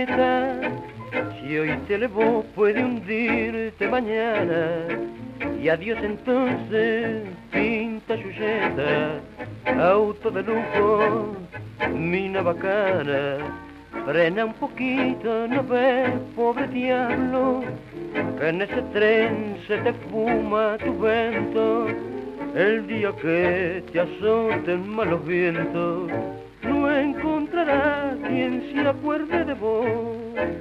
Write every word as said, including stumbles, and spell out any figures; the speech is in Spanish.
está. Si hoy te elevó puede hundirte mañana. Y adiós entonces, pinta chucheta, auto de lujo, mina bacana. Frena un poquito, no ves, pobre diablo, que en ese tren se te fuma tu vento. El día que te azoten malos vientos, no encontrarás quien se acuerde de vos.